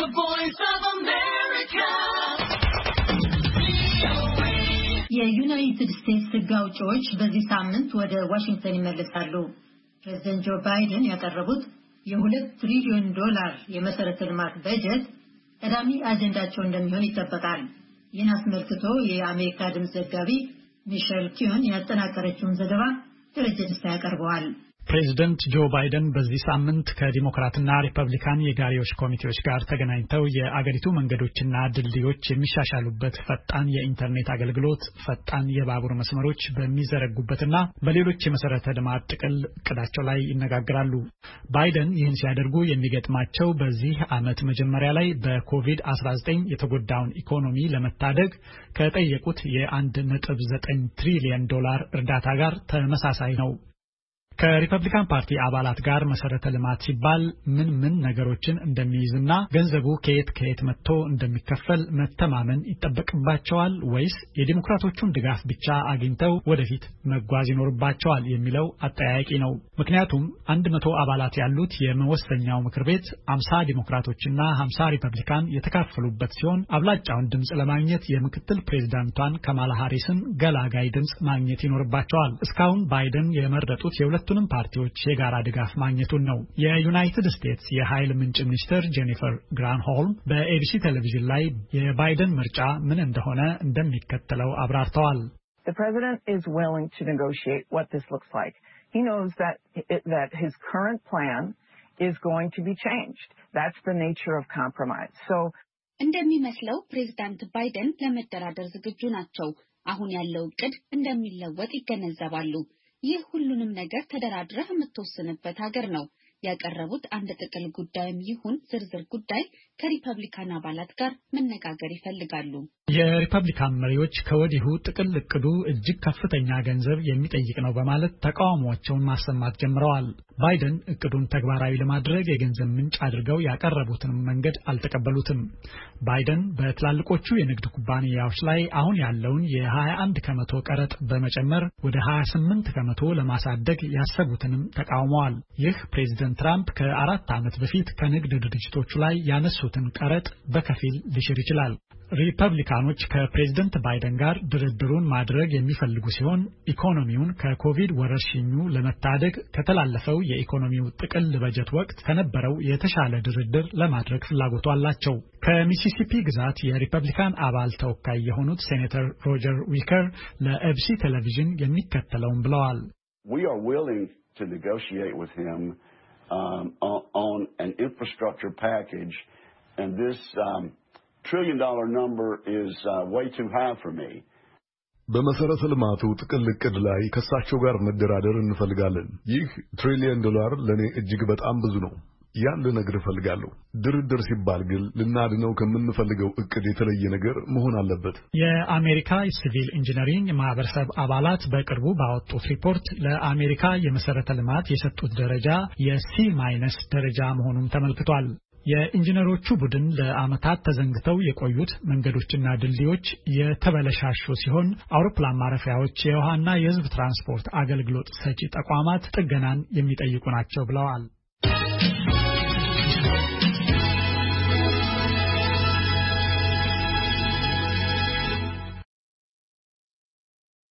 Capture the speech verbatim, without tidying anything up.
The Voice of America. የዩናይትድ ስቴትስ ሕግ አውጪዎች በዚህ ሳምንት ወደ ዋሽንግተን ይመለሳሉ። ፕሬዝዳንት ጆ ባይደን ያቀረቡት የሁለት ትሪሊዮን ዶላር የመሰረተ ልማት በጀት ቀዳሚ አጀንዳቸው እንደሚሆን ይጠበቃል። ይህን አስመልክቶ የአሜሪካ ድምፅ ዘጋቢ ሚሼል ኪዮን ያጠናቀረችውን ዘገባ ደረጀ ደስታ ያቀርበዋል። ፕሬዝዳንት ጆ ባይደን በዚህ ሳምንት ከዲሞክራትና ሪፐብሊካን የጋሪዎች ኮሚቴዎች ጋር ተገናኝተው የአገሪቱ መንገዶችና ድልድዮች የሚሻሻሉበት ፈጣን የኢንተርኔት አገልግሎት፣ ፈጣን የባቡር መስመሮች በሚዘረጉበትና በሌሎች የመሰረተ ልማት ጥቅል እቅዳቸው ላይ ይነጋገራሉ። ባይደን ይህን ሲያደርጉ የሚገጥማቸው በዚህ ዓመት መጀመሪያ ላይ በኮቪድ አስራ ዘጠኝ የተጎዳውን ኢኮኖሚ ለመታደግ ከጠየቁት የአንድ ነጥብ ዘጠኝ ትሪሊዮን ዶላር እርዳታ ጋር ተመሳሳይ ነው። ከሪፐብሊካን ፓርቲ አባላት ጋር መሰረተ ልማት ሲባል ምን ምን ነገሮችን እንደሚይዝና ገንዘቡ ከየት ከየት መጥቶ እንደሚከፈል መተማመን ይጠበቅባቸዋል ወይስ የዲሞክራቶቹን ድጋፍ ብቻ አግኝተው ወደፊት መጓዝ ይኖርባቸዋል የሚለው አጠያያቂ ነው። ምክንያቱም አንድ መቶ አባላት ያሉት የመወሰኛው ምክር ቤት አምሳ ዲሞክራቶችና ሃምሳ ሪፐብሊካን የተካፈሉበት ሲሆን አብላጫውን ድምጽ ለማግኘት የምክትል ፕሬዝዳንቷን ካማላ ሃሪስን ገላጋይ ድምጽ ማግኘት ይኖርባቸዋል። እስካሁን ባይደን የመረጡት የሁለ ሁለቱንም ፓርቲዎች የጋራ ድጋፍ ማግኘቱን ነው። የዩናይትድ ስቴትስ የኃይል ምንጭ ሚኒስትር ጄኒፈር ግራንሆልም በኤቢሲ ቴሌቪዥን ላይ የባይደን ምርጫ ምን እንደሆነ እንደሚከተለው አብራርተዋል። The president is willing to negotiate what this looks like. He knows that it, that his current plan is going to be changed. That's the nature of compromise. So እንደሚመስለው ፕሬዝዳንት ባይደን ለመደራደር ዝግጁ ናቸው። አሁን ያለው እቅድ እንደሚለወጥ ይገነዘባሉ። ይህ ሁሉንም ነገር ተደራድረህ የምትወስንበት ሀገር ነው። ያቀረቡት አንድ ጥቅል ጉዳይም ይሁን ዝርዝር ጉዳይ ከሪፐብሊካን አባላት ጋር መነጋገር ይፈልጋሉ። የሪፐብሊካን መሪዎች ከወዲሁ ጥቅል እቅዱ እጅግ ከፍተኛ ገንዘብ የሚጠይቅ ነው በማለት ተቃውሟቸውን ማሰማት ጀምረዋል። ባይደን እቅዱን ተግባራዊ ለማድረግ የገንዘብ ምንጭ አድርገው ያቀረቡትን መንገድ አልተቀበሉትም። ባይደን በትላልቆቹ የንግድ ኩባንያዎች ላይ አሁን ያለውን የሀያ አንድ ከመቶ ቀረጥ በመጨመር ወደ ሀያ ስምንት ከመቶ ለማሳደግ ያሰቡትንም ተቃውመዋል። ይህ ፕሬዝዳንት ትራምፕ ከአራት ዓመት በፊት ከንግድ ድርጅቶቹ ላይ ያነሱትን ቀረጥ በከፊል ሊሽር ይችላል። ሪፐብሊካኖች ከፕሬዝዳንት ባይደን ጋር ድርድሩን ማድረግ የሚፈልጉ ሲሆን ኢኮኖሚውን ከኮቪድ ወረርሽኙ ለመታደግ ከተላለፈው የኢኮኖሚው ጥቅል በጀት ወቅት ከነበረው የተሻለ ድርድር ለማድረግ ፍላጎቱ አላቸው። ከሚሲሲፒ ግዛት የሪፐብሊካን አባል ተወካይ የሆኑት ሴኔተር ሮጀር ዊከር ለኤቢሲ ቴሌቪዥን የሚከተለውን ብለዋል። We are willing to negotiate with him um, on, on an infrastructure package, and this um, trillion dollar number is uh, way too high for me. በመሰረተ ልማቱ ጥቅል እቅድ ላይ ከሳቸው ጋር መደራደር እንፈልጋለን። ይህ ትሪሊየን ዶላር ለኔ እጅግ በጣም ብዙ ነው። ያን ልነግር እፈልጋለሁ። ድርድር ሲባል ግን ልናድነው ከምንፈልገው እቅድ የተለየ ነገር መሆን አለበት። የአሜሪካ ሲቪል ኢንጂነሪንግ ማህበረሰብ አባላት በቅርቡ ባወጡት ሪፖርት ለአሜሪካ የመሰረተ ልማት የሰጡት ደረጃ የሲ ማይነስ ደረጃ መሆኑን ተመልክቷል። የኢንጂነሮቹ ቡድን ለዓመታት ተዘንግተው የቆዩት መንገዶችና ድልድዮች የተበለሻሹ ሲሆን አውሮፕላን ማረፊያዎች፣ የውሃና የሕዝብ ትራንስፖርት አገልግሎት ሰጪ ተቋማት ጥገናን የሚጠይቁ ናቸው ብለዋል።